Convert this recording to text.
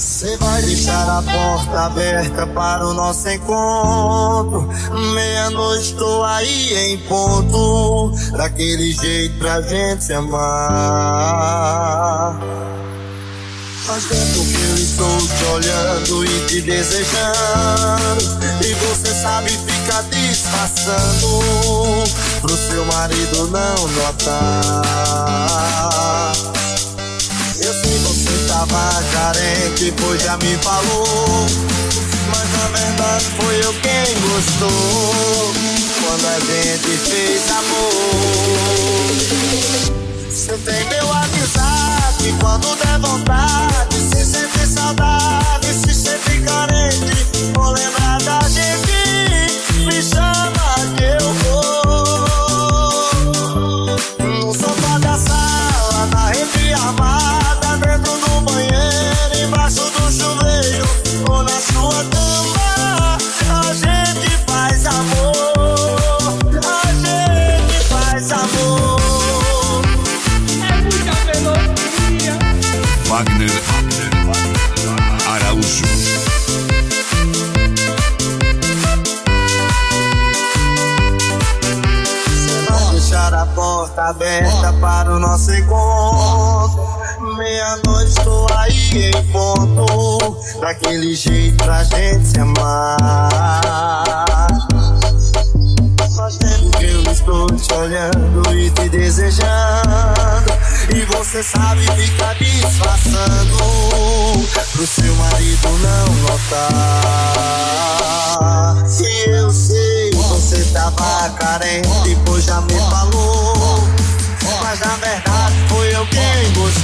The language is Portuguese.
Cê vai deixar a porta aberta para o nosso encontro. Meia-noite tô aí em ponto, daquele jeito pra gente se amar. Faz tempo que eu estou te olhando e te desejando, e você sabe ficar disfarçando pro seu marido não notar. Eu sei você tava carente, pois já me falou, mas na verdade foi eu quem gostou quando a gente fez amor. Você tem meu WhatsApp, quando der vontade, se sente saudade, se sente carente, vou lembrar da gente, me chama que eu vou. No sofá da sala, na rede armada, dentro do banheiro, embaixo do chuveiro, ou na sua cama, a gente faz amor, a gente faz amor. Wagner Araújo. Você vai deixar a porta aberta para o nosso encontro. Meia-noite tô aí em ponto, daquele jeito pra gente se amar. Faz tempo que eu estou te olhando e te desejando, e você sabe ficar disfarçando pro seu marido não notar. E eu sei, você tava carente, pois já me falou, mas na verdade foi eu quem gostou